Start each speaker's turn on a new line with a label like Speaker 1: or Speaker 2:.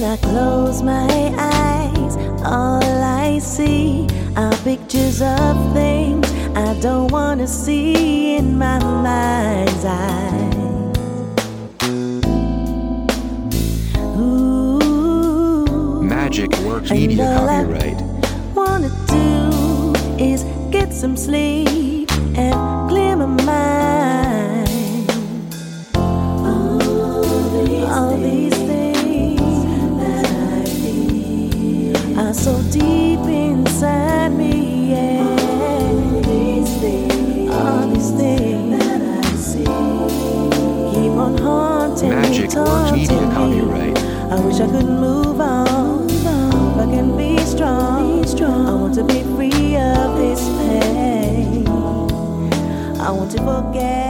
Speaker 1: I close my eyes, all I see are pictures of things I don't wanna see in my mind's eye. Ooh,
Speaker 2: Magic Works Media copyright.
Speaker 1: Wanna do is get some sleep and clear my mind. All these things that I feel are so deep inside me. Yeah. All these things that I see keep on haunting
Speaker 2: Magic
Speaker 1: me,
Speaker 2: Works Media copyright.
Speaker 1: I wish I could move on, but I can be strong. I want to be free of this pain. I want to forget.